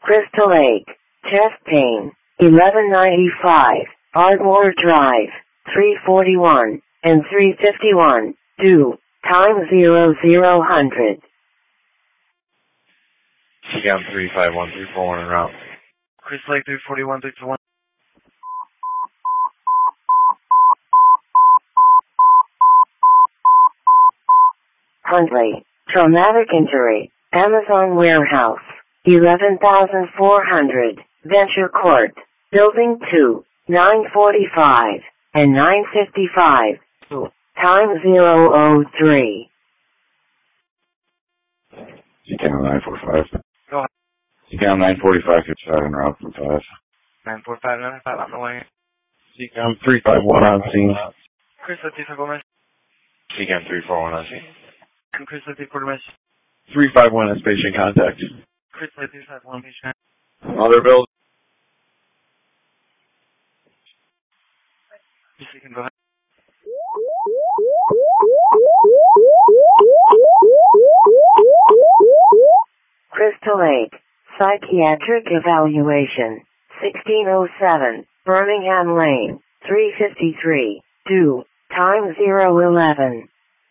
Crystal Lake, chest pain, 1195, Ardmore Drive, 341, and 351, due, time 0000. Down 351341 en route. Crystal Lake 341, 341. Huntley, traumatic injury, Amazon warehouse, 11,400, Venture Court, Building 2, 945, and 955, time 003. CCAM 945. Go ahead. CCAM 945, 57 en route from 5. 945, 995, on the way. CCAM 351 on scene. Crystal 351, CCAM 341 on scene. Crystal 341, 351 is patient contact. Crystal 351, patient. Other bills. You can go ahead. Crystal Lake, psychiatric evaluation, 1607, Birmingham Lane, 353, due, time 011.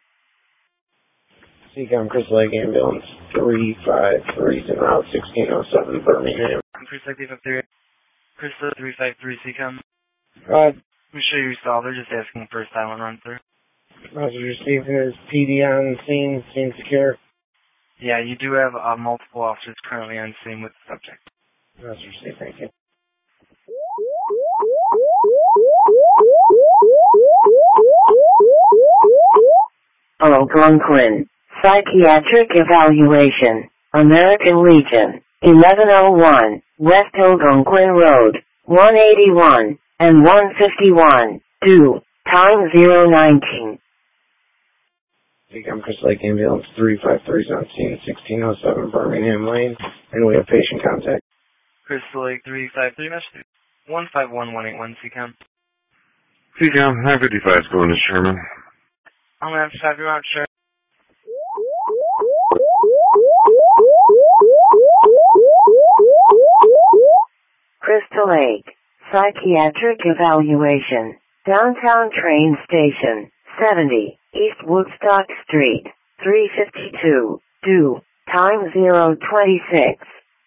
CCAM Crystal Lake Ambulance 353 en route 1607 Birmingham. Crystal 353. Crystal 353 CCAM. Roger. I'm sure you saw. They're just asking for a silent run through. Roger, received his PD on scene, scene secure. Yeah, you do have multiple officers currently on scene with the subject. Roger, received, thank you. Algonquin, psychiatric evaluation, American Legion, 1101, West Algonquin Road, 181, and 151, due, time 019. CCAM Crystal Lake Ambulance 353 on scene, 1607 Birmingham Lane, and we have patient contact. Crystal Lake 353, message 151181 CCAM. CCAM 955 is going to Sherman. I'm going to have to have you out, sure. Crystal Lake, psychiatric evaluation, downtown train station, 70, East Woodstock Street, 352, due, time 026.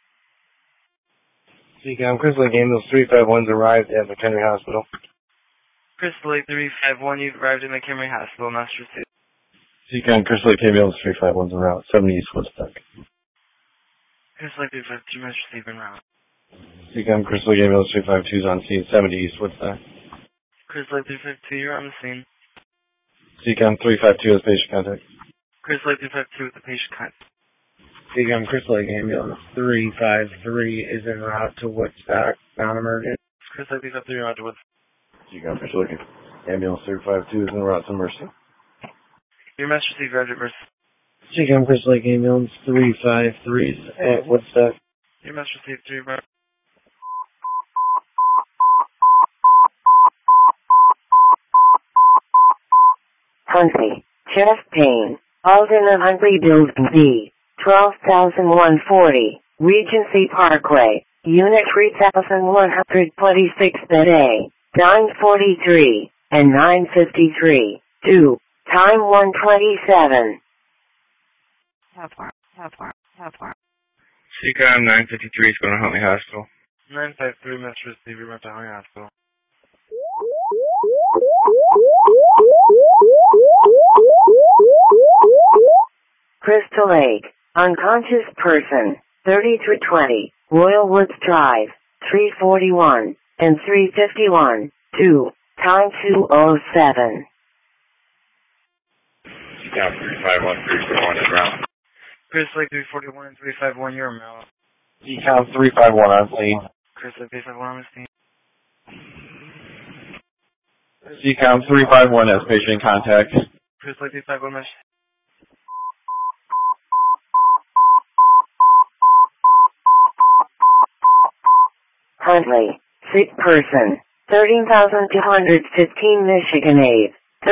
CCAM Crystal Lake Ambulance 351's arrived at McHenry Hospital. Crystal Lake 351, you've arrived at McHenry Hospital, Massachusetts. CCAM Crystal Lake Ambulance 351's en route 70 East Woodstock. Crystal Lake 352, message en route. CCAM Crystal Lake Ambulance 352's on scene 70 East Woodstock. Crystal Lake 352, you're on the scene. CCAM 352 has patient contact. Crystal Lake 352 with the patient contact. CCAM Crystal Lake Ambulance 353 is en route to Woodstock, non-emergent. Crystal Lake 353, you're on to Woodstock. CCAM Crystal Lake Ambulance 352 is en route to Mercy. Your message received, Roger, Mercy. CCAM Crystal Lake Ambulance 353 is at Woodstock. Your message received, 3, Roger. Huntley, chest pain, Alden of Huntley Building B, 12,140, Regency Parkway, Unit 3,126 Bed A, 943, and 953, due, time 127. CCAM 953 is going to Huntley Hospital. 953, message received, you're to Huntley Hospital. Crystal Lake, unconscious person, 3320, Royal Woods Drive, 341, and 351, due, time 207. CCAM 351 341 is route. Crystal Lake 341 and 351, you're in Maryland. CCAM 351 on scene. Crystal Lake 351 on the scene. CCAM 351 has patient contact. Crystal Lake 351, message. Huntley, sick person, 13,215 Michigan Ave,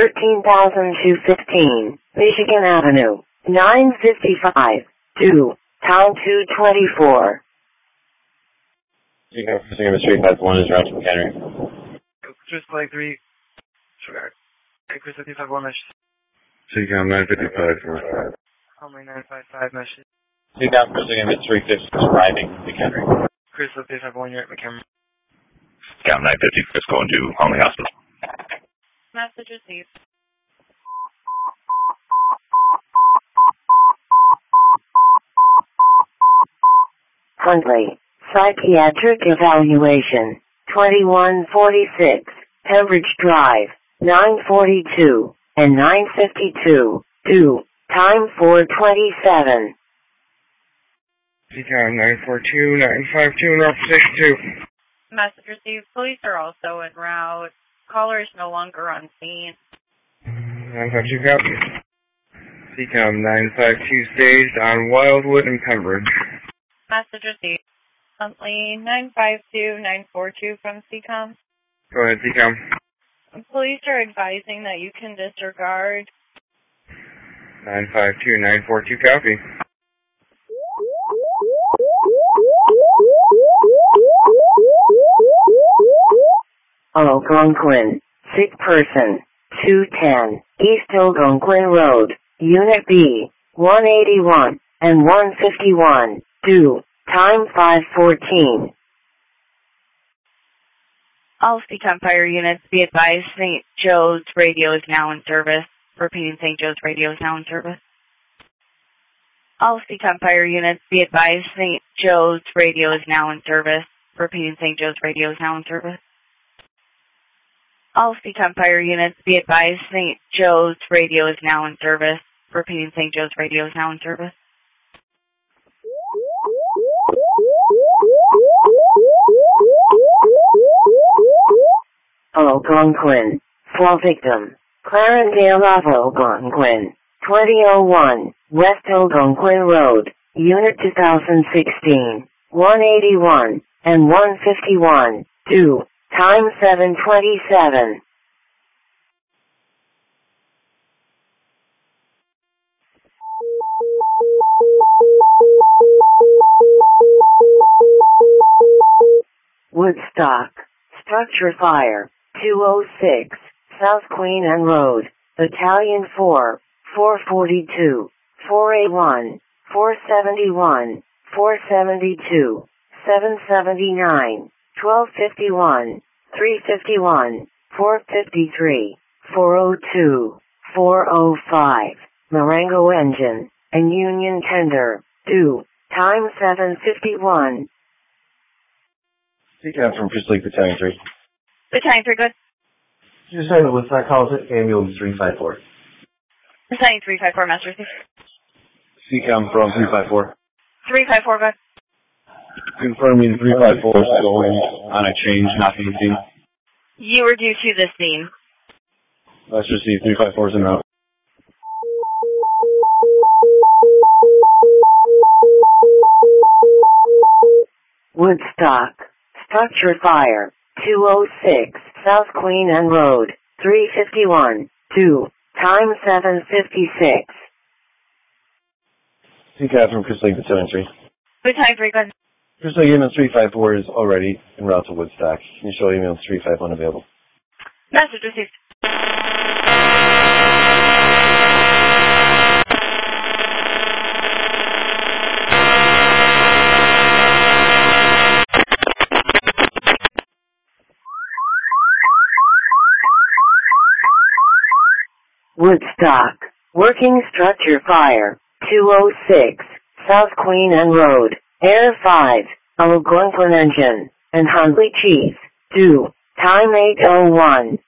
13,215, Michigan Avenue, 955, due, time 224. Seacom Crystal Gaming 351 is route to McHenry. Crystal Lake 3, sure. Crystal 351 message. Seacom 955. Only 955 message. Seacom Crystal Gaming 350 is arriving at McHenry. Crystal 351, you're at McHenry. Seacom 950 going to Homley Hospital. Message received. Huntley, Psychiatric Evaluation, 2146, Pembridge Drive, 942, and 952, due, time 427. Seacom 942, 952, North 62. Message received. Police are also en route. Caller is no longer on scene. 952 copy. Seacom 952 staged on Wildwood and Pembridge. Message received. Huntley 952 942 from CCOM. Go ahead, Seacom. Police are advising that you can disregard. 952 942 copy. Algonquin, sick person, 210, East Algonquin Road, Unit B, 181, and 151, due, time 514. All CCOM fire units be advised St. Joe's radio is now in service. Repeating, St. Joe's radio is now in service. All CCOM fire units be advised St. Joe's radio is now in service. Repeating, St. Joe's radio is now in service. All CCOM fire units be advised St. Joe's radio is now in service. Repeating, St. Joe's radio is now in service. Algonquin, fall victim, Clarendale of Algonquin, 2001, West Algonquin Road, Unit 2016, 181, and 151, due, time 727. Woodstock, structure fire, 206, South Queen Anne Road, Battalion 4, 442, 4A1, 471, 472, 779, 1251, 351, 453, 402, 405, Marengo engine, and Union tender, due, time 751. Seacom from Crystal Lake Battalion 3. Battalion 3, good. Just saying, what's that call? Is it ambulance 354? Battalion 354, Master Chief. Seacom from 354. 354, good. Confirming 354 is going on a change, not being seen. You were due to the scene. Let's receive 354 is en route. Woodstock, structure fire, 206, South Queen Anne Road, 351, due, time 756. Seacom from Crystal Lake Battalion 3. Battalion 3, good. Crystal Lake ambulance 354 is already en route to Woodstock. Can you show ambulance 351 available? Message received. Woodstock, working structure fire, 206, South Queen Anne Road, Air 5, Algonquin engine, and Huntley Chief, due, time 801.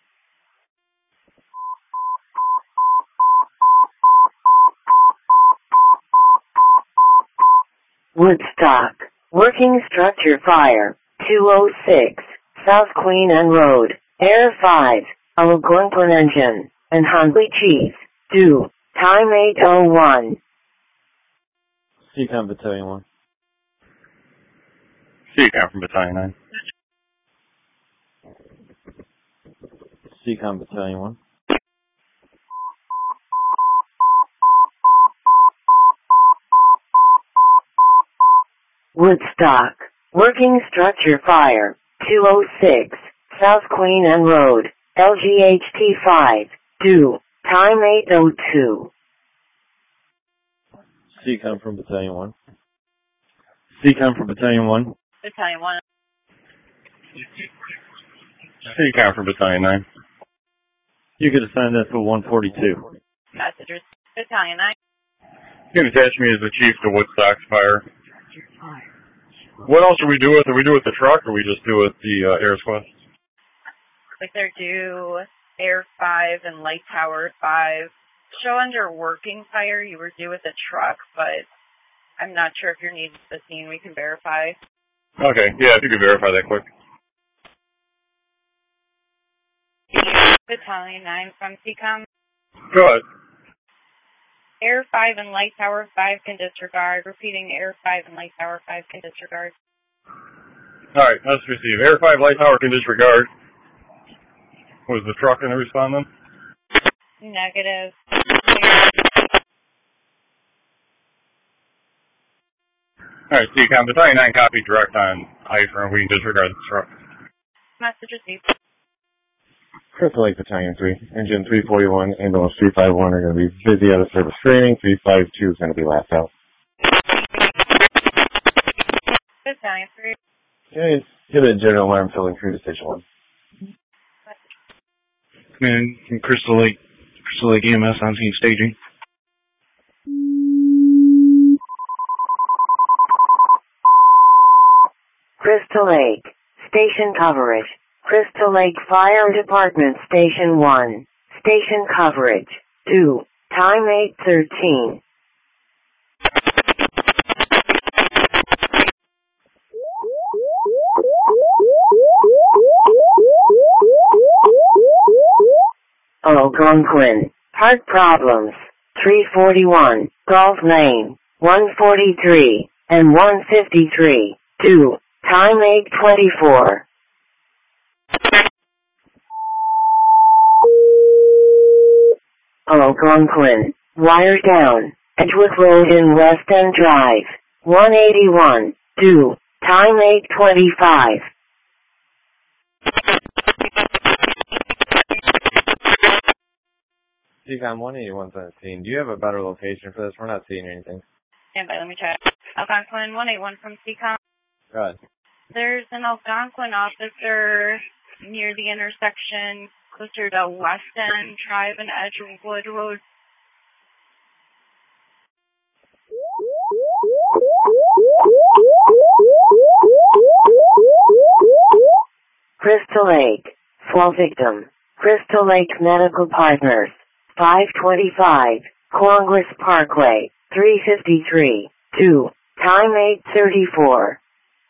Woodstock, working structure fire, 206, South Queen Anne Road, Air 5, Algonquin engine, and Huntley Chief, due, time 801. Seacom Battalion 1. Seacom from Battalion 9. Seacom Battalion 1. Woodstock, Working structure fire. 206, South Queen Anne Road, LGHT 5, due, time 8:02. CCOM from Battalion 1. CCOM from Battalion 1. Battalion 1. CCOM from Battalion 9. You could assign that to 142. Messengers. Battalion 9. You can attach me as the chief to Woodstock's fire. What else do we do with it? We do it with the truck, or we just do it with the air squad? Like they're due Air 5 and Light Tower 5. Show under working fire you were due with the truck, but I'm not sure if you're needed to the scene. We can verify. Okay, yeah, if you could verify that quick. Battalion 9 from CCOM. Go ahead. Air 5 and Light Tower 5 can disregard. Repeating, Air 5 and Light Tower 5 can disregard. Alright, let's receive. Air 5 Light Tower can disregard. Was the truck going to respond then? Negative. Alright, CCOM, Battalion 9 copy direct on IFR, we can disregard the truck. Message received. Crystal Lake Battalion 3, Engine 341, Ambulance 351 are going to be busy out of service training. 352 is going to be last out. Battalion 3. Okay, give it a general alarm filling through to Station 1. And from Crystal Lake EMS on scene staging. Crystal Lake, station coverage. Crystal Lake Fire Department Station 1, station coverage. 2, time 8:13. Algonquin, heart problems. 341, Gulf Lane, 143, and 153. 2, time 8:24. Algonquin, wire down, Edgewood Road in West End Drive, 181, due, time 8:25. CCOM 18117, do you have a better location for this? We're not seeing anything. Stand by, let me check. Algonquin 181 from CCOM. Go ahead. There's an Algonquin officer near the intersection closer to West End Drive and Edgewood Road. Crystal Lake, fall victim. Crystal Lake Medical Partners, 525, Congress Parkway, 353, 2, time 8:34.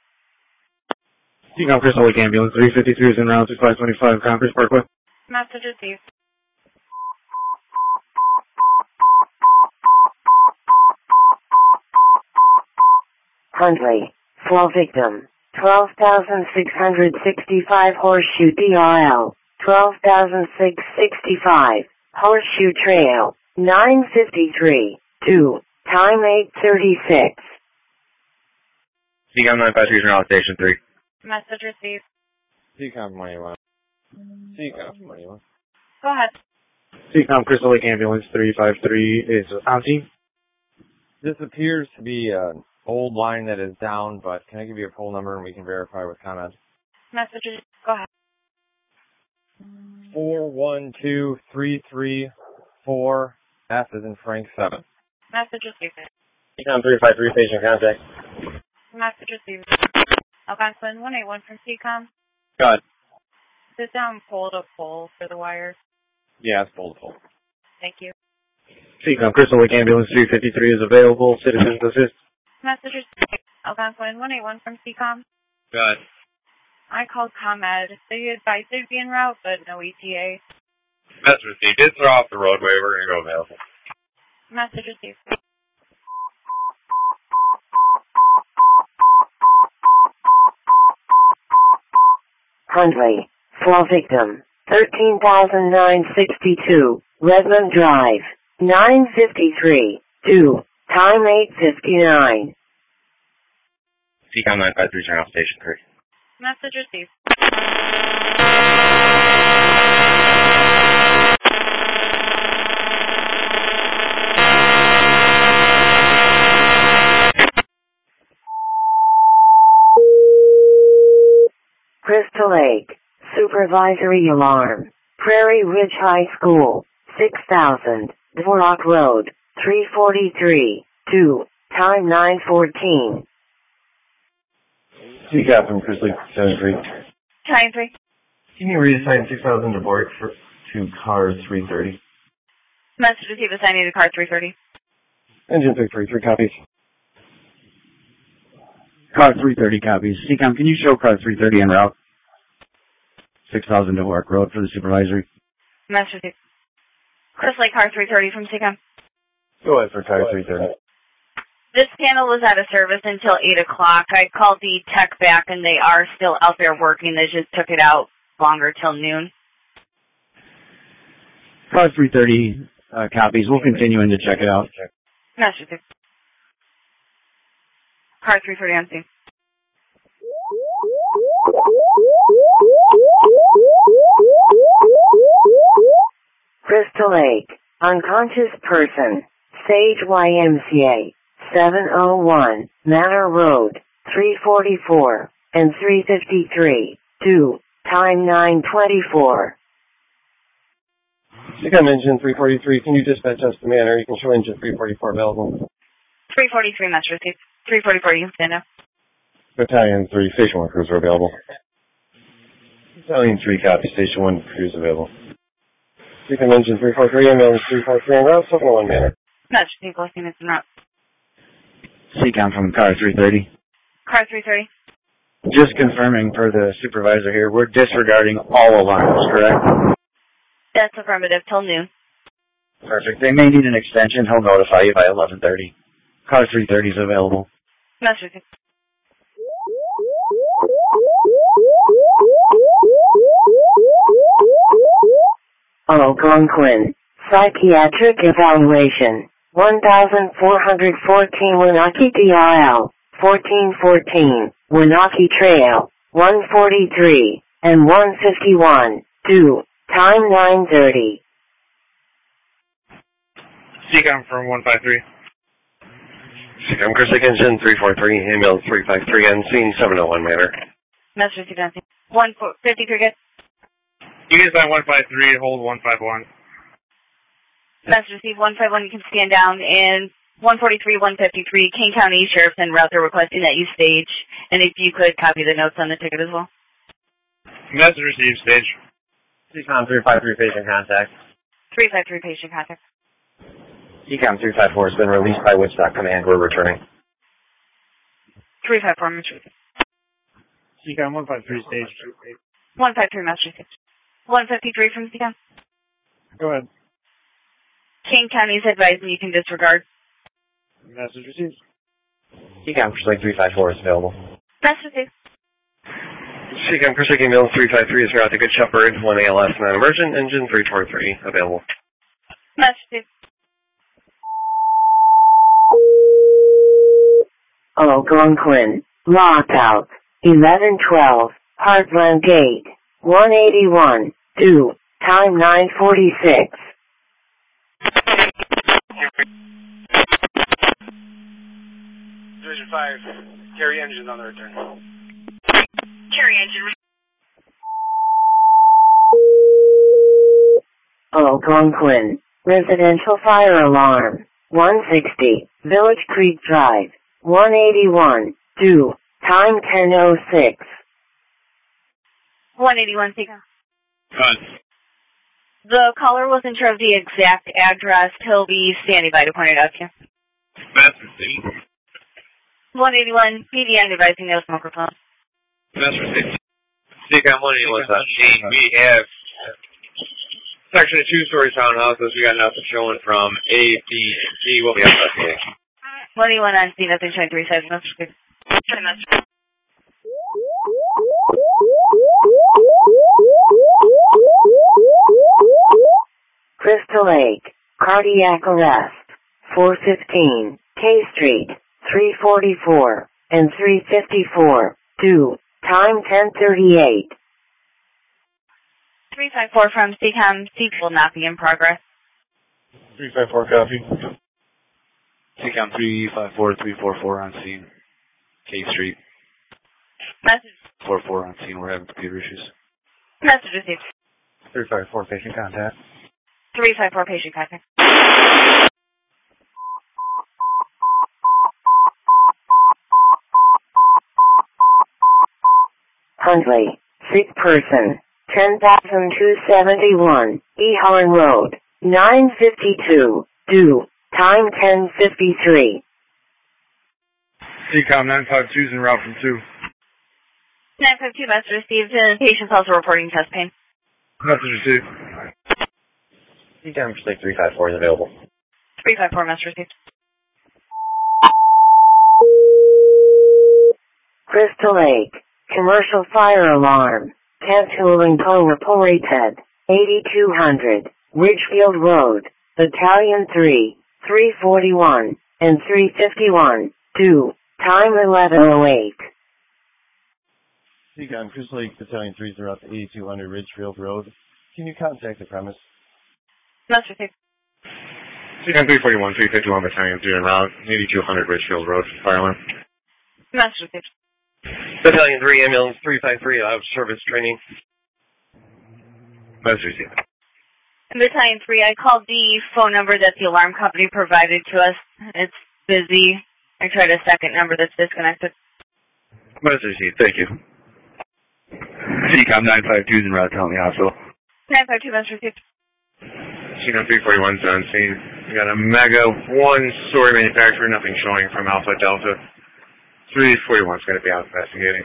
CCOM Crystal Lake Ambulance 353 is en route to 525 Congress Parkway. Message received. Huntley, fall victim. 12,665 Horseshoe DRL, 12,665 Horseshoe Trail, 953, 2, time 8:36. CCOM 953 is now on Station 3. Message received. CCOM 181. CCOM 181. Go ahead. CCOM Crystal Lake Ambulance 353 is on scene. This appears to be an old line that is down, but can I give you a poll number and we can verify with ComEd? Message received. Go ahead. 412334, F is in Frank 7. Message received. CCOM 353, station contact. Message received. Algonquin 181 from CCOM. Go ahead. Sit down pole to pole for the wires. Yeah, it's pole to pole. Thank you. CCOM Crystal Lake Ambulance 353 is available. Citizens assist. Message received. Algonquin 181 from CCOM. Go ahead. I called ComEd. They advised they'd be en route, but no ETA. Message received. It's off the roadway. We're going to go available. Message received. Huntley, fall victim. 13,962 Redmond Drive, 953, 2, time 8:59. CCOM 953, turn off station 3. Message received. Crystal Lake, supervisory alarm. Prairie Ridge High School, 6000, Dvorak Road, 343, 2, time 9:14. CCAP from Crystal Lake 73. Time 3. Can you reassign 6000 Dvorak to car 330? Message received assigning to car 330. Engine 333 copies. Car 330 copies. CCOM, can you show car 330 en route? 6000 Dvorak Road for the supervisory. Message received. Crystal Lake car 330 from CCOM. Go ahead for car 330. This panel was out of service until 8 o'clock. I called the tech back, and they are still out there working. They just took it out longer till noon. Car 330 copies. We'll continue in to check it out. Message received. Car 330 on scene. Crystal Lake, unconscious person, Sage YMCA, 701, Manor Road, 344, and 353, 2, time 9:24. CCOM engine 343, can you dispatch us to Manor? You can show engine 344 available. 343, message received. 344, you can stand up. Battalion 3, Station 1 crews are available. Battalion 3 copy, Station 1 crews available. CCOM engine 343, ambulance 343 en route, 701 Manor. Message received, listening is not. CCOM from car 330. Car 330. Just confirming for the supervisor here, we're disregarding all alarms, correct? That's affirmative till noon. Perfect. They may need an extension. He'll notify you by 11:30. Car 330 is available. Message received. Algonquin, psychiatric evaluation, 1414 Wenatchee DRL, 1414, Wenatchee Trail, 143, and 151, 2, time 9:30. CCOM from 153. CCOM Crystal Lake engine 343, ambulance 353 on scene 701 Manor. Message received on scene. 153, good. You can sign 153, hold 151. Message received 151, you can stand down. And 143, 153, King County Sheriff's en route, they're requesting that you stage. And if you could copy the notes on the ticket as well. Message received, stage. CCOM 353, patient contact. 353, patient contact. CCOM 354 has been released by Woodstock Command. We're returning. 354, message received. CCOM 153, stage. 153, message received. 153 from CCOM. Go ahead. King County's advising you can disregard. Message received. CCOM Crystal Lake 354 is available. Message received. CCOM Crystal Lake ambulance 353 is route to Good Shepherd, 1 ALS non-emergent, engine 343 available. Message received. Algonquin, lockout, 1112, Heartland Gate, 181, 2, time 9:46. Division 5, carry engines on the return. Carry engine. Algonquin, residential fire alarm, 160, Village Creek Drive, 181, 2, time 10:06. 181, CCOM. Cut. The caller wasn't sure of the exact address. He'll be standing by to point it out to you. Message received. 181, PDN advising no smoker phone. Message received. CCOM 181, we have section of 2-story townhouses. We got nothing showing from A, B, and C. We'll be up to A. 181 on scene, nothing showing 37. Message received. Crystal Lake, cardiac arrest, 415, K Street, 344, and 354. Due. Time 10:38. 354 from CCOM. Seek will not be in progress. 354 copy. CCOM 354-344 on scene. K Street. Message. 44 on scene. We're having computer issues. Message received. 354 patient contact. 354 patient contact. Huntley. Sick person. 10,271. Eharn Road. 952. Due. Time 10:53. CCOM 952 is en route from 2. 952 message received. Patient's also reporting chest pain. Message received. CCOM State 354 is available. 354 message received. Crystal Lake. Commercial fire alarm. Canceling code reported. 8200. Ridgefield Road. Battalion 3. 341. And 351. Due. Time 11:08. CCOM Crystal Lake Battalion 3 is out to 8200 Ridgefield Road. Can you contact the premise? Message received. CCOM 341, 351 Battalion 3 en route, 8200 Ridgefield Road, fire alarm. Message received. Battalion 3, ambulance 353, out of service training. Message received. Battalion 3, I called the phone number that the alarm company provided to us. It's busy. I tried a second number that's disconnected. Message received, thank you. CCOM 952 is en route to Huntley Hospital. 952 message received. CCOM 341 is on scene. We got a Mega 1-story manufacturer, nothing showing from Alpha Delta. 341 is going to be out investigating.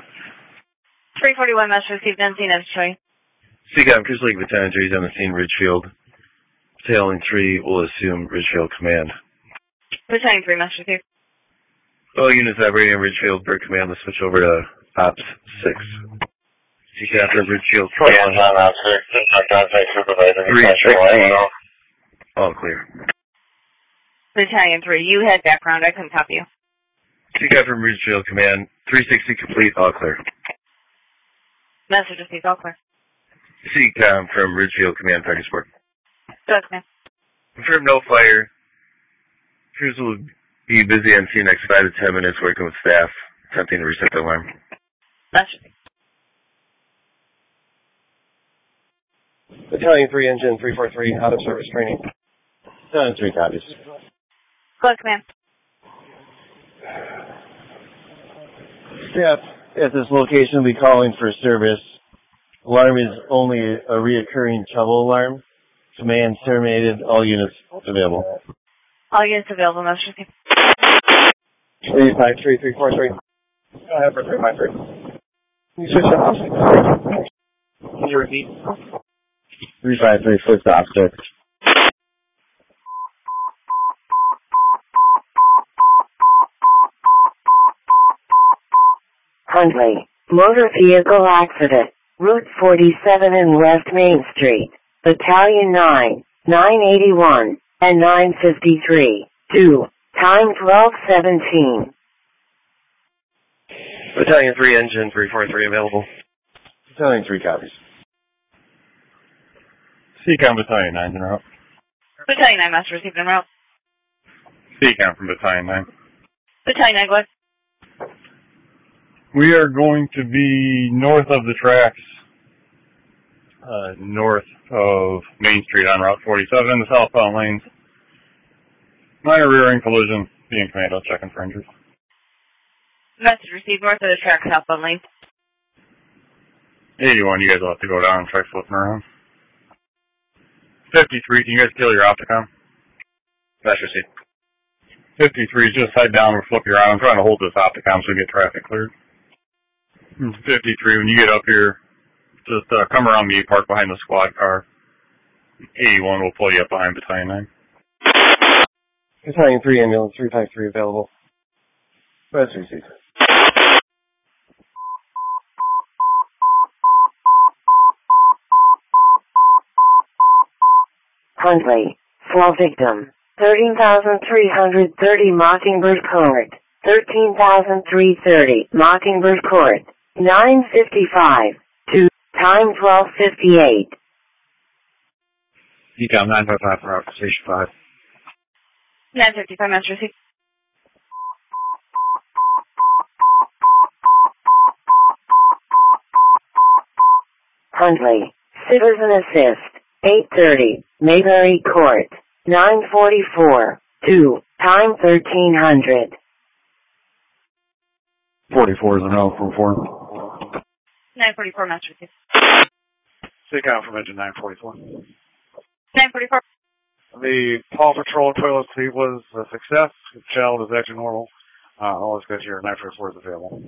341 message received. Unseen as showing. CCOM Crystal Lake Battalion 3 is on the scene, Ridgefield. Battalion 3 will assume Ridgefield Command. Battalion 3 message received. All units operating in Ridgefield, Bird Command, let's switch over to Ops 6. CCOM from Ridgefield. Yeah, on Ops 6. Contact supervisor. 3-6. All clear. Battalion 3, you had background. I couldn't copy you. CCOM from Ridgefield Command. 360 complete, all clear. Message received. All clear. CCOM from Ridgefield Command, Party Support. Good, man. Confirm no fire. Crews will be busy on scene next 5 to 10 minutes working with staff, attempting to reset the alarm. Message received. Battalion 3, Engine 343, out of service training. Battalion 3 copies. Good, command. Staff at this location will be calling for service. Alarm is only a reoccurring trouble alarm. Command terminated. All units available. All units available. Message received. 353, 343. Go ahead for 353. Can you switch to Ops 6? Can you repeat? 353, switch to Ops 6. Huntley. Motor vehicle accident. Route 47 and West Main Street. Battalion 9, 981, and 953. Due. Time 12:17. Battalion 3, engine 343 available. Battalion 3 copies. CCOM Battalion 9 en route. Battalion 9 message received en route. CCOM from Battalion 9. Battalion 9, go ahead. We are going to be north of the tracks, north of Main Street on Route 47 in the southbound lanes. Minor rear-end collision. Being commando checking for injuries. Message received north of the track, southbound lane. 81, you guys will have to go down and try flipping around. 53, can you guys kill your Opticom? Message received. 53, just head down or flip you around. I'm trying to hold this Opticom so we get traffic cleared. 53, when you get up here, just come around me, park behind the squad car. 81 will pull you up behind Battalion 9. Battalion 3, ambulance 353 available. Message received. Huntley. Fall victim. 13,330 Mockingbird Court. 13,330, Mockingbird Court, 955, 2, time 1258. Decom 955 for out to Station 5. 955, Master Receive. Huntley, Citizen Assist, 830, Mayberry Court, 944, 2, time 1300. 44 is an L for 4. 944, Master Receive. Decom from engine 944. 944. The Paw Patrol toilet seat was a success. The child is actually normal. All is good here. 944 is available.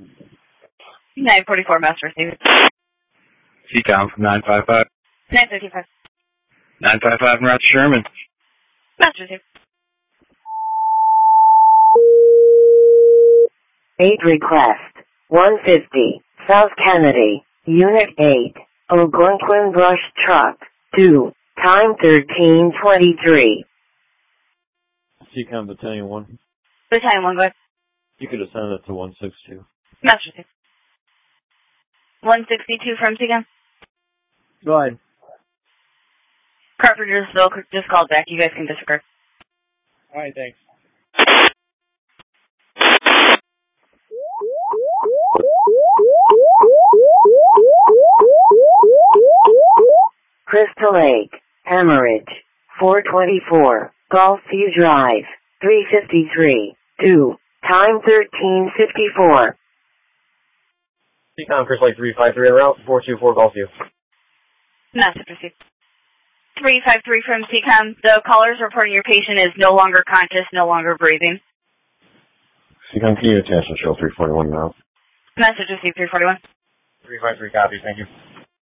944, Master Receive. Decom from 955. 955. 955 and route to Sherman. Master Receive. 8 request, 150, South Kennedy, Unit 8, Algonquin Brush Truck, 2, time 1323. Decom Battalion 1. Battalion 1, go ahead. You could assign that to 162. Master Receive. 162 from Decom. Go ahead. Carpentersville just called back. You guys can disregard. Alright, thanks. Crystal Lake, Hemorrhage, 424, Gulfview Drive, 353, 2, time 1354. Decom Crystal Lake 353 en route, 424 Gulfview. Master Receive. 353 from CCOM. The caller is reporting your patient is no longer conscious, no longer breathing. CCOM, can you attach and show 341 now? Message received 341. 353 copy, thank you.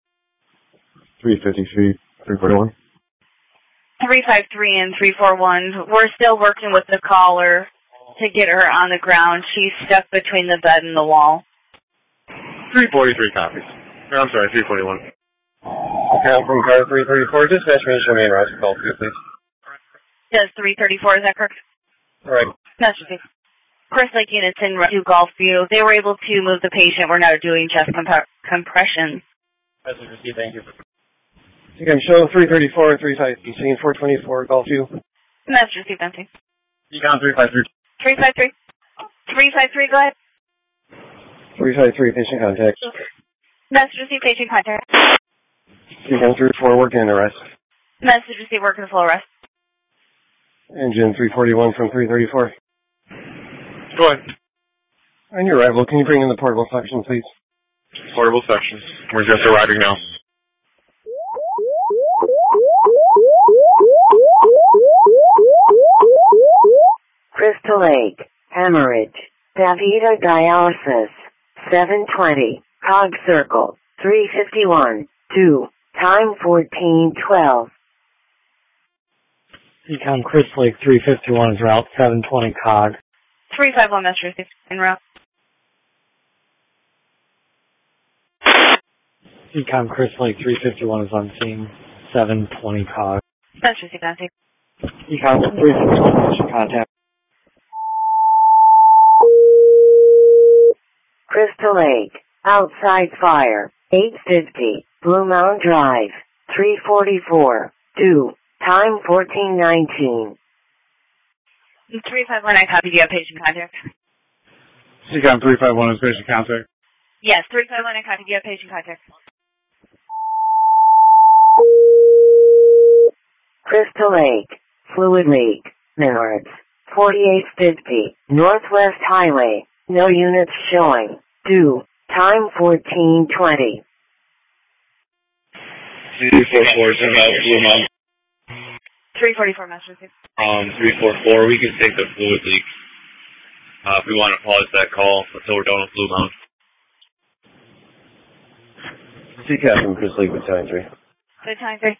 353, 341. 353 and 341. We're still working with the caller to get her on the ground. She's stuck between the bed and the wall. 343 copies. Or, I'm sorry, 341. Account from car 334, dispatch me to main route to call 2, please. Does 334, is that correct? Right. Message received. Crystal Lake units in Route 2 Gulfview. They were able to move the patient. We're now doing chest compressions. Message received, thank you. You can show 334, 353, 424 Gulfview. Message received, empty. Decom 353. 353. 353, go ahead. 353, patient contact. Message received, patient contact. Decom 334, working in arrest. Message received, working full arrest. Engine 341 from 334. Go ahead. On your arrival, can you bring in the portable section, please? Portable section. We're just arriving now. Crystal Lake, Hemorrhage, Davida Dialysis, 720, Cog Circle, 351, 2, time 1412. Decom Crystal Lake 351 is route 720 Cog. 351 message received en route. Decom Crystal Lake 351 is on scene 720 Cog. Message received, empty. Decom 351 mission contact. Crystal Lake, outside fire, 850, Blue Mountain Drive, 344, 2, time 1419. 351, I copy. Do you have patient contact? CCOM 351 is patient contact. Yes, 351, I copy. Do you have patient contact? Crystal Lake, fluid leak, Menards, 4850, Northwest Highway, no units showing, 2, time 1420. 344 is about Blue Mountain. 344 message received. 344, we can take the fluid leak. If we want to pause that call until we're done with Blue Mountain. CCAP from Crystal Lake Battalion 3. Battalion 3.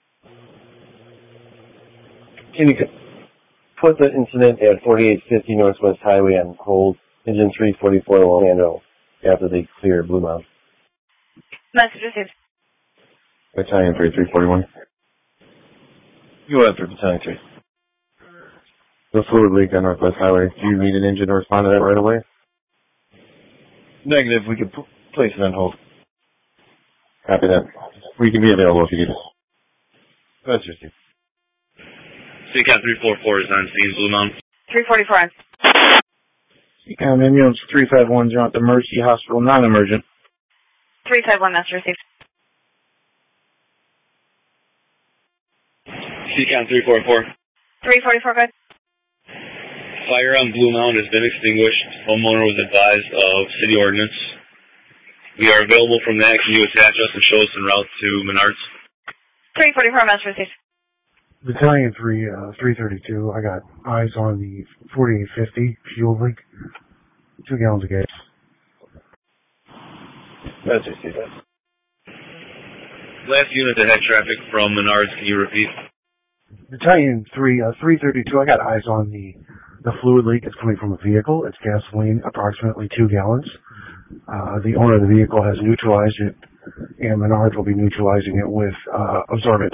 Can you put the incident at 4850 Northwest Highway on hold? Engine 344 will handle after they clear Blue Mountain. Message received. Battalion 3, 341. Go ahead for Battalion 3. The fluid leak on Northwest Highway. Do you need an engine to respond to that right away? Negative. We could place it on hold. Copy that. We can be available if you need. That's received. CCAP 344 is on scene, Blue Mountain. 344 on. CCAM ambulance 351 at the Mercy Hospital, non-emergent. 351, master received. CCAP 344. 344, good. Fire on Blue Mountain has been extinguished. Homeowner was advised of city ordinance. We are available from that. Can you attach us and show us en route to Menards? 344, master received. Battalion 3, 332, I got eyes on the 4850 fuel leak. 2 gallons of gas. That's received. Last unit that had traffic from Menards, can you repeat? Battalion 3, 332, I got eyes on the fluid leak. It's coming from a vehicle. It's gasoline, approximately 2 gallons. The owner of the vehicle has neutralized it, and Menards will be neutralizing it with absorbent.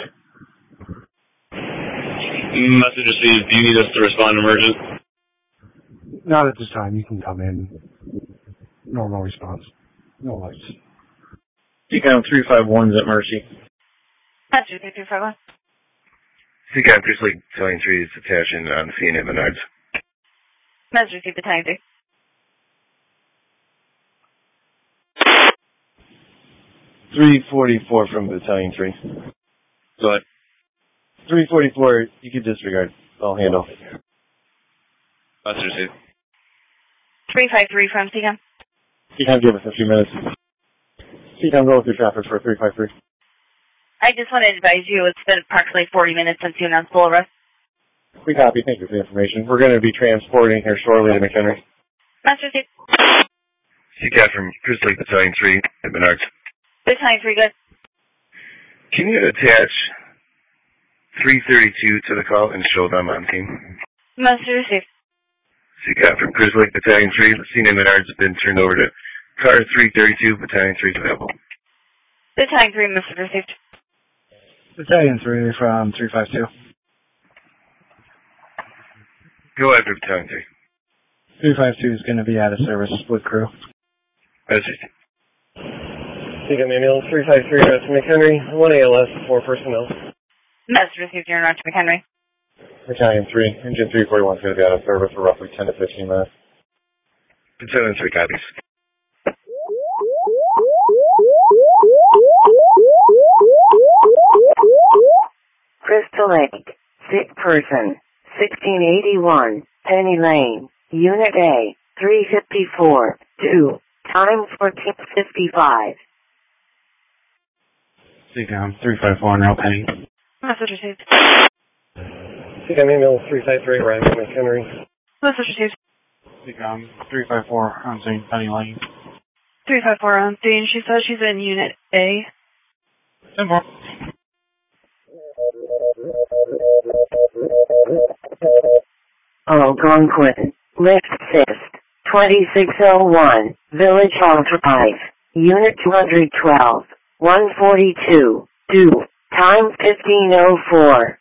Message received. Do you need us to respond emergent? Not at this time. You can come in. Normal response. No lights. CCAM 351's at Mercy. Master 351. CCAP Grizzly Battalion 3 is attaching on scene at Menards. Master received, battalion 3. $344 from Battalion 3. Go ahead. 344, you can disregard. I'll handle. Message received. 353 from CCAM. CCAM, give us a few minutes. CCAM, go with your traffic for 353. I just want to advise you it's been approximately 40 minutes since you announced full arrest. We copy. Thank you for the information. We're going to be transporting here shortly to McHenry. Master received. CCAP from Grizzly Battalion 3 at Menards. Battalion 3, good. Can you attach 332 to the call and show them on scene? Master received. CCAP from Grizzly Battalion 3, the scene at Menards has been turned over to car 332, Battalion 3 is available. Battalion 3, message received. Battalion 3 from 352. Go after Battalion 3. 352 is going to be out of service with crew. Message. CCAM ambulance 353 to McHenry, 1 ALS, 4 personnel. Message received, you're not to McHenry. Battalion 3, engine 341 is going to be out of service for roughly 10 to 15 minutes. Battalion 3 copies. Crystal Lake, sick person, 1681, Penny Lane, Unit A, 354, 2, time 14:55. CCAM 354 now Penny. Message received. CCAM ambulance 353, arriving at McHenry. Message received. CCAM 354 on scene, Penny Lane. 354 on scene. She says she's in Unit A. 10-4. Algonquin, Lift Assist, 2601, Village Hall Drive, Unit 212, 142, 2, time 15:04.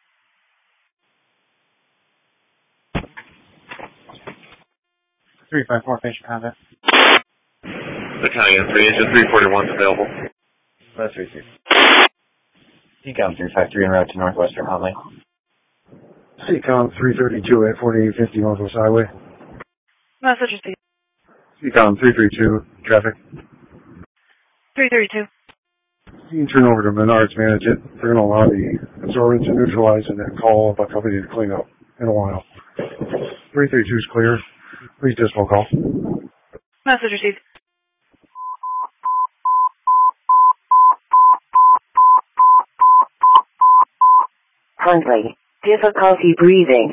Patient contact. Battalion 3, engine 341 is available. That's received. CCAM 353 en route to Northwestern Huntley. CCOM 332 at 4850 Northwest Highway. Message received. CCOM 332, traffic. 332. You can turn over to Menards, manage it. They're going to allow the absorbent to neutralize and then call up a company to clean up in a while. 332 is clear. Please dismal call. Message received. Huntley, difficulty breathing,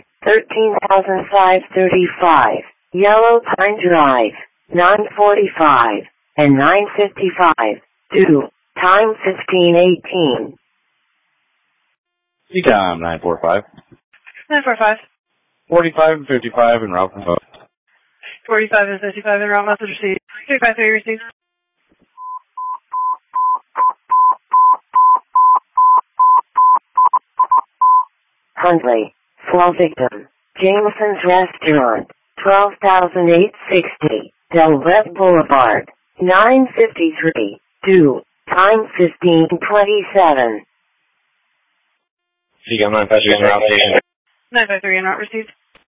13,535, Yellow Pine Drive, 945, and 955, 2, time 15:18. CCAM 945. 945. 45 and 55 en route from both. 45 and 55 en route. Message received. 353 received. Huntley, fall victim, Jameson's Restaurant, 12,860, Del Red Boulevard, 953, due, time 15:27. Seacom 953 en route station. 953 en route received.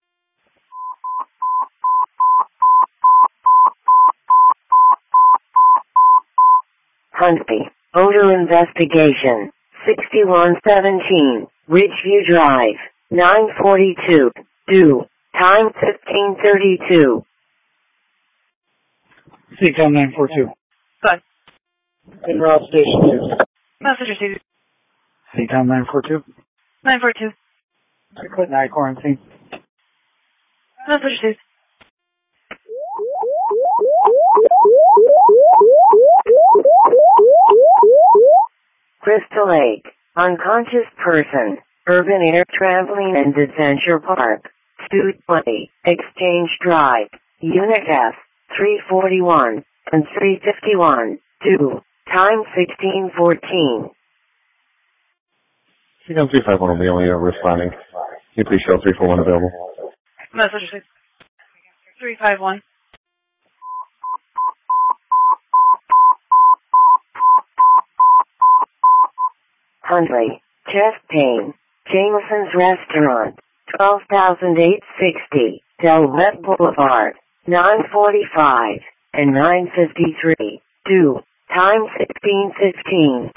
Huntley, odor investigation, 6117, Ridgeview Drive, 942, due, time 15:32. Seacom 942. Good. En route station 2. Message received. Seacom 942. 942. I quit night quarantine. Message received. Crystal Lake, unconscious person, Urban Air Trampoline and Adventure Park, 220, Exchange Drive, Unit F, 341, and 351, due, time 16:14. Seacom 351 will be only responding. Can you please show 341 available? Message received. 351. Huntley, chest pain, Jameson's Restaurant, 12,860, Del Red Boulevard, 945, and 953, due, time 16:15.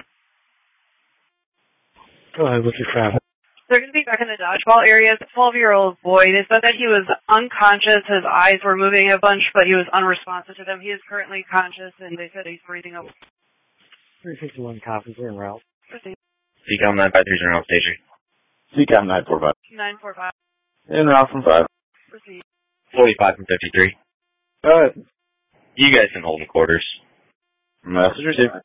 Go ahead with your traffic. They're going to be back in the dodgeball area. The 12-year-old boy, they said that he was unconscious. His eyes were moving a bunch, but he was unresponsive to them. He is currently conscious, and they said he's breathing up. 351 copies are en route. Proceed. Seacom 953 en route station. Seacom 945. 945. En route from 5. Proceed. 45 from 53. Go ahead. You guys can hold the quarters. Message received.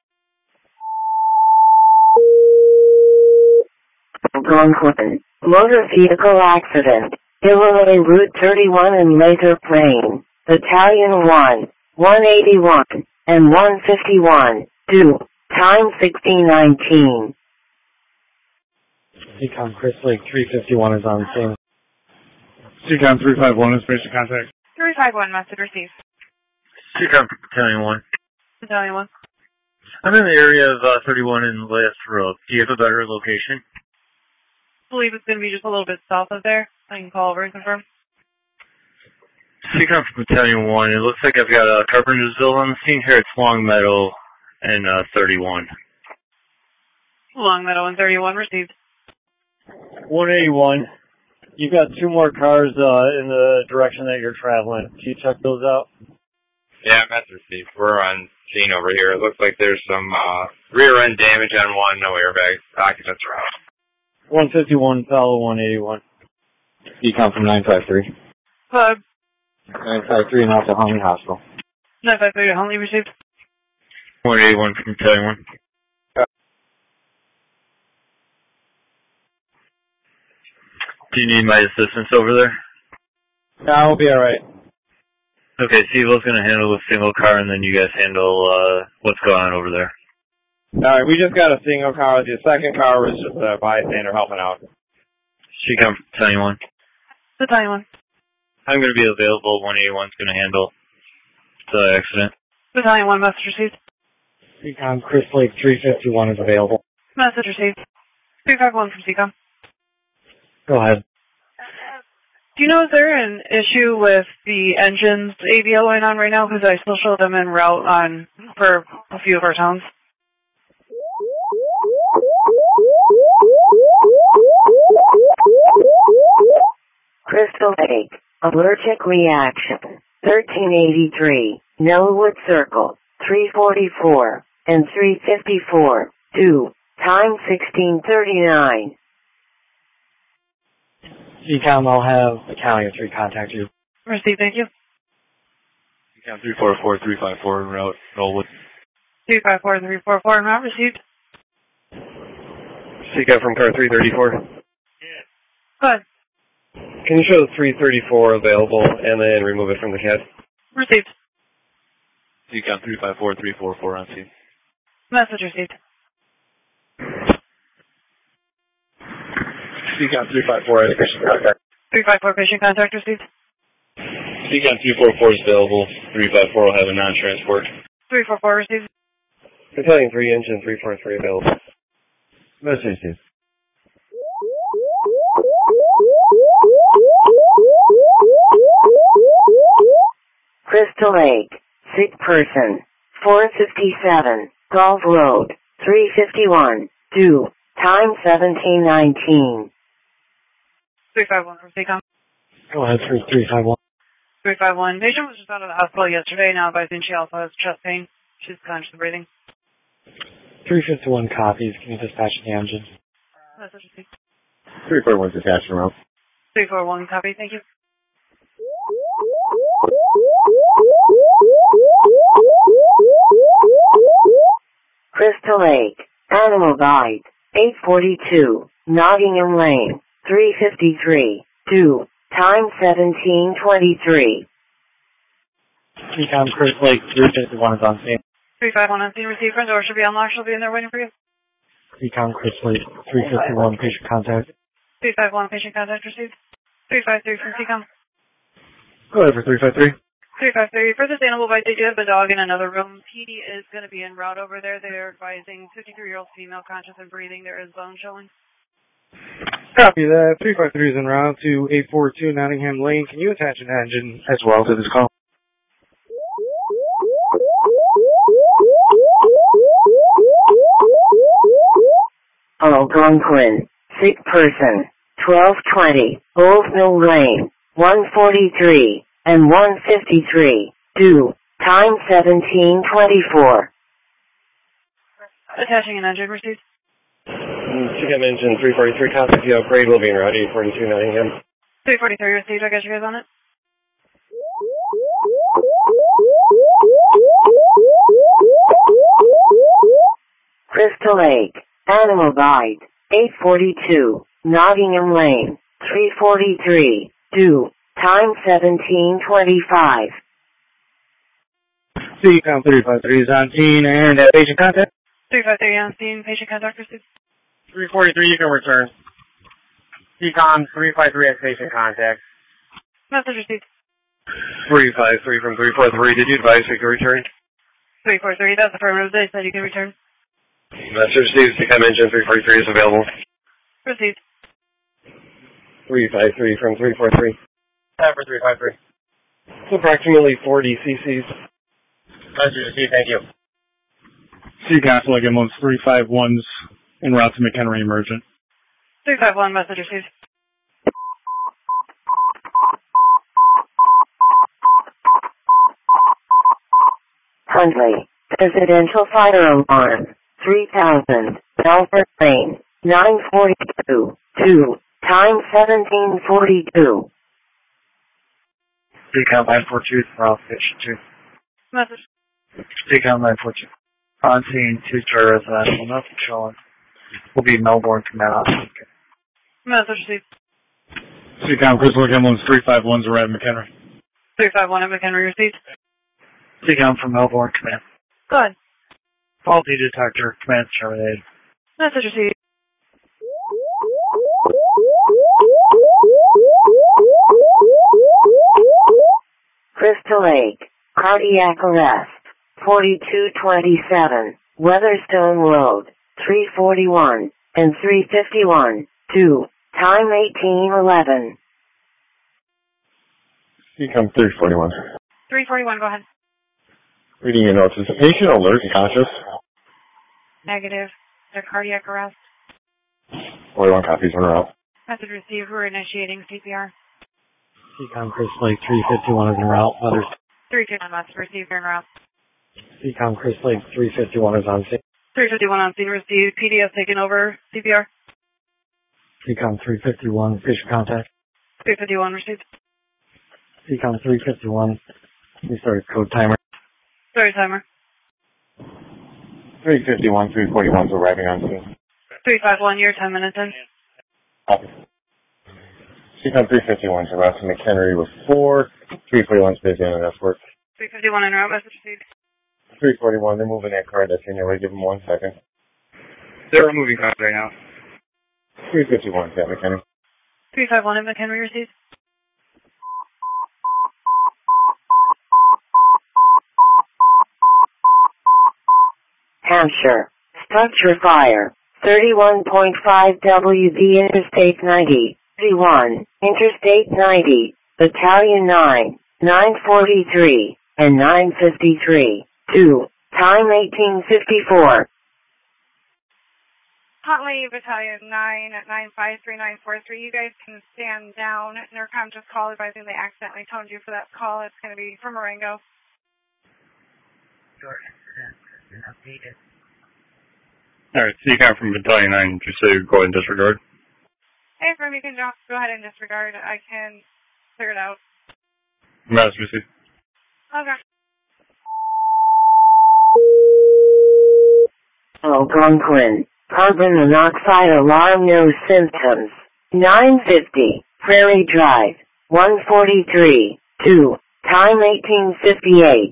Bronquin, motor vehicle accident, Illinois Route 31 and later plane, Battalion 1, 181, and 151, due, time 16:19. Seacom Chris Lake 351 is on scene. Seacom 351 is basic contact. 351, message received. Seacom Battalion 1. Battalion 1. I'm in the area of 31 and Last Road. Do you have a better location? I believe it's going to be just a little bit south of there. I can call over and confirm. Seacom Battalion 1. It looks like I've got a Carpentersville on the scene here. It's Long Meadow and 31. Long Meadow and 31 received. 181. You've got two more cars in the direction that you're traveling. Can you check those out? Yeah, message received. We're on scene over here. It looks like there's some rear end damage on one. No airbags. Occupants are out. 151, follow 181. Seacom from 953. 953 and off to Huntley Hospital. 953 to Huntley received. 181 from Battalion 1. Do you need my assistance over there? No, we'll be alright. Okay, Stevo's going to handle the single car, and then you guys handle what's going on over there. Alright, we just got a single car. The second car was just a bystander helping out. Seacom from Battalion 1. Battalion 1. I'm going to be available. 181's going to handle the accident. Battalion 1, message received. Seacom Chris Lake 351 is available. Message received. 351 from Seacom. Go ahead. Do you know, is there an issue with the engines AVL going on right now? Because I still show them en route for a few of our towns. Crystal Lake, allergic reaction, 1383, Millwood Circle, 344, and 354, due, time 16:39. Seacom, I'll have the County of 3 contact you. Received, thank you. Seacom 344, 354 en route, Knollwood. 354 and 344 en route received. Seacom from car 334. Good. Can you show the 334 available and then remove it from the CAD? Received. Seacom 354, 344 on scene. Message received. Seacom 354, I think I should contact. 354 patient contact received. CCOM 344 is available. 354 will have a non-transport. 344 received. Battalion 3, engine 343 available. Message received. Crystal Lake, sick person, 457, Gulf Road, 351, due, time 17:19. 351 from CCOM. Go ahead, 351. 351. Patient was just out of the hospital yesterday. Now advising she also has chest pain. She's conscious of breathing. 351 copies. Can you dispatch the engine? Message received. 341's attached and route. 341 copy. Thank you. Crystal Lake, Animal Guide, 842, Nottingham Lane, 353, due, time 17:23. CCOM Crystal Lake 351 is on scene. 351 on scene. Received. Front door should be unlocked. She'll be in there waiting for you. CCOM Crystal Lake 351 patient contact. 351 patient contact received. 353 from CCOM. Go ahead for 353. 353. For this animal bite, they do have a dog in another room. PD is going to be en route over there. They are advising 53-year-old female conscious and breathing. There is bone showing. Copy that. 353 is en route to 842 Nottingham Lane. Can you attach an engine as well to this call? Algonquin, sick person, 1220, Old Mill Lane, 143, and 153, due, time 17:24. Attaching an engine received. CCOM engine 343, contact you upgrade will be en route 842 Nottingham. 343 received. I got you guys on it. Crystal Lake, Animal Guide, 842, Nottingham Lane, 343, due, time 17:25. CCOM 353 is on scene and patient contact. 353 on scene. Patient contact received. 343, you can return. CCOM 353 has patient contact. Message received. 353 from 343, did you advise you can return? 343, that's affirmative. They said you can return. Message received, CCOM engine 343 is available. Received. 353 from 343. Time for 353. It's approximately 40 cc's. Message received, thank you. CCOM Lake Ambulance 351's en route to McHenry Emergent. 351, message received. Huntley, Residential Fire Alarm, 3000, Belfort Lane, 942, 2, time 17:42. CCOM 942 for all patient 2. Message. CCOM 942. On scene, 2-star residential, nothing showing. Will be Melbourne Command Officer. Message received. CCOM Crystal Lake Ambulance 351's arrived at McHenry. 351 at McHenry received. CCOM from Melbourne Command. Go ahead. Faulty detector, command terminated. Message received. Crystal Lake, cardiac arrest, 4227, Weatherstone Road, 341, and 351, 2, time 18:11. CCOM 341. 341, go ahead. Reading your notes. Is the patient alert and conscious? Negative. Their cardiac arrest. 41 copies en route. Message received. We're initiating CPR. CCOM Crystal Lake 351 is en route. Others. 351 message received en route. CCOM Crystal Lake 351 is on scene. 351 on scene received. PD has taken over CPR. CCOM 351, patient contact. 351 received. CCOM 351, we started code timer. Sorry, timer. 351, 341's arriving on scene. 351, you're 10 minutes in. Copy. CCOM 351's en route to McHenry with 4. 341's busy on an escort. 351 en route, message received. 341, they're moving that car that's in your way. Give them 1 second. They're removing cars right now. 351's at McHenry. 351 in McHenry received. Hampshire. Structure fire. 31.5 WB Interstate 90. 31. Interstate 90. Battalion 9. 943. And 953. 2. Time 1854. Huntley Battalion 9 at 953-943. You guys can stand down. NERCOM just called advising they accidentally toned you for that call. It's going to be from Marengo. Alright, CCOM from Battalion 9, just say go ahead and disregard. Hey, from you can just go ahead and disregard. I can clear it out. Mass received. Okay. Algonquin. Carbon monoxide alarm, no symptoms. 950. Prairie Drive. 143. 2. Time 1858.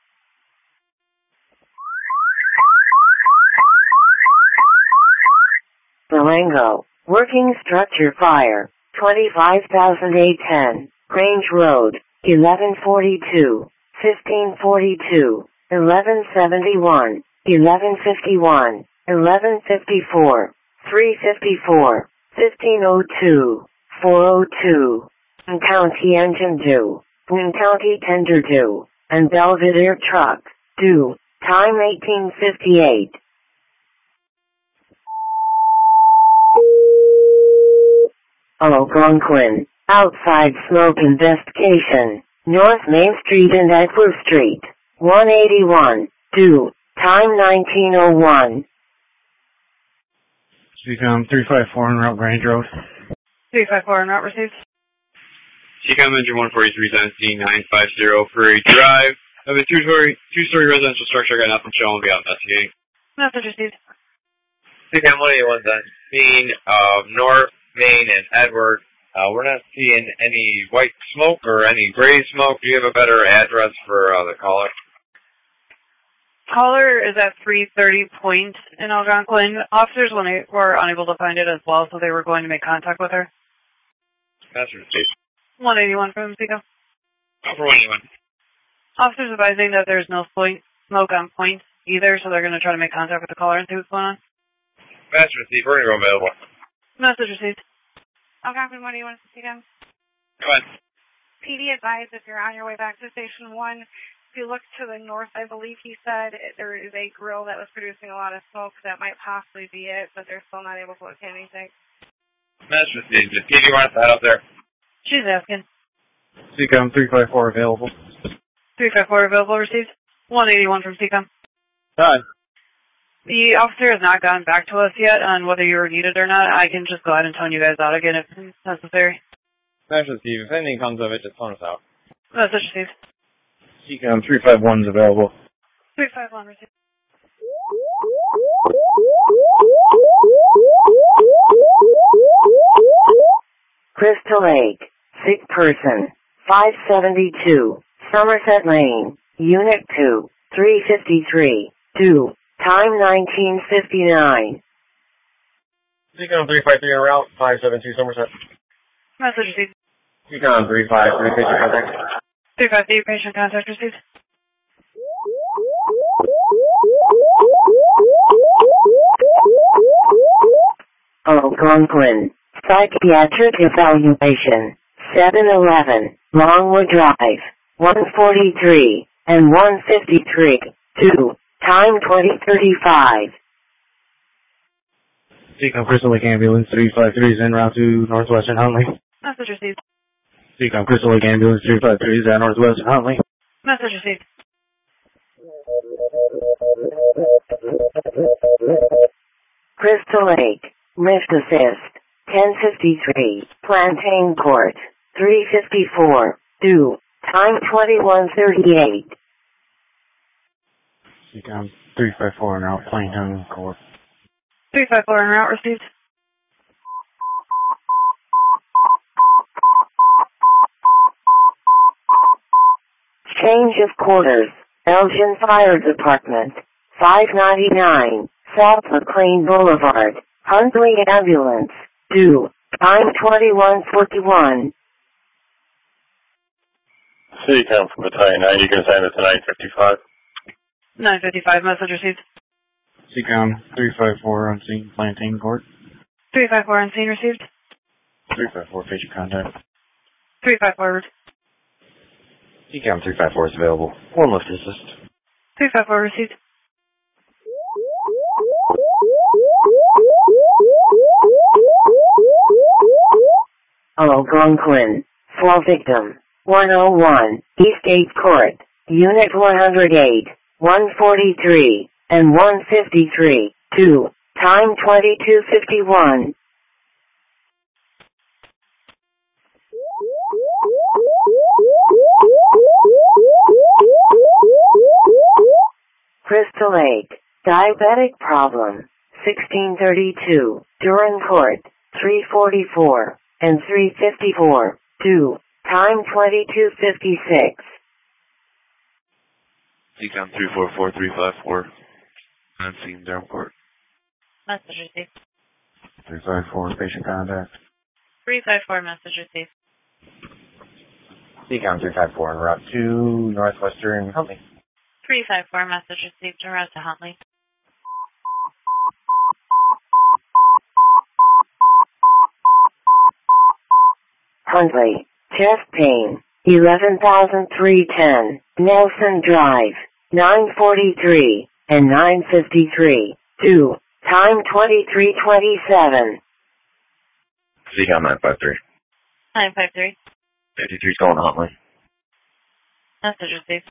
Marengo. Working structure fire. 25,810. Range Road. 1142. 1542. 1171. 1151. 1154. 354. 1502. 402. Boone County Engine 2. Boone County Tender 2. And Belvedere Truck 2. Time 1858. Algonquin. Outside smoke investigation. North Main Street and Edward Street. 181. 2. Time 1901. CCOM 354 en route Grange Road. 354 en route received. CCOM engine 14317 950 Prairie Drive. Of a two-story residential structure, got nothing showing, be out investigating. Message received. CCOM 18117 North Main and Edward. We're not seeing any white smoke or any gray smoke. Do you have a better address for the caller? Caller is at 330 Point in Algonquin. Officers were unable to find it as well, so they were going to make contact with her. That's received. 181 from Seco. Over 181. Officers advising that there's no smoke on Point either, so they're going to try to make contact with the caller and see what's going on. That's received. We're going to go available. Message received. Algonquin, what do you want to see again? Go ahead. PD advised if you're on your way back to Station 1, if you look to the north, I believe he said there is a grill that was producing a lot of smoke. That might possibly be it, but they're still not able to locate anything. That's received. Did PD want us to head up there? She's asking. CCOM 354 available. 354 available received. 181 from CCOM. Hi. The officer has not gotten back to us yet on whether you were needed or not. I can just go ahead and tone you guys out again if necessary. That's received. If anything comes of it, just tone us out. Message received. CCOM 351 is available. 351 received. Crystal Lake. Sick person. 572. Somerset Lane. Unit 2. 353. 2. Time 1959. CCOM 353 en route, 572 Somerset. Message received. CCOM 353, patient contact. 353, patient contact received. Algonquin. Psychiatric evaluation. 711. Longwood Drive. 143. And 153. 2. Time 2035. CCOM Crystal Lake Ambulance 353 is en route to Northwestern Huntley. Message received. CCOM Crystal Lake Ambulance 353 is at Northwestern Huntley. Message received. Crystal Lake. Lift assist. 1053. Plantain Court. 354. 2. Time 2138. CCOM 354 en route Plantain Court. 354 en route received. Change of quarters. Elgin Fire Department. 599. South McLean Boulevard. Huntley Ambulance. 2. Time 21:41. City-Com from Battalion 9, you can assign it to 955. 955, message received. CCOM 354 on scene, Plantain Court. 354 on scene received. 354, patient contact. 354. CCOM 354 is available. One lift assist. 354 received. Algonquin. Fall victim. 101. Eastgate Court. Unit 108, 143, and 153. 2. Time 22:51. Crystal Lake. Diabetic problem. 1632. Durham Court. 344 and 354. 2. Time 22:56. CCOM 344354. On scene, Durham Court. Message received. 354, patient contact. 354, message received. CCOM 354 en route to Northwestern Huntley. 354, message received to route to Huntley. Huntley. Chest pain. 11,310. Nelson Drive. 943 and 953. 2. Time 23:27. CCOM 953. 953. 53's going to Huntley. Message received.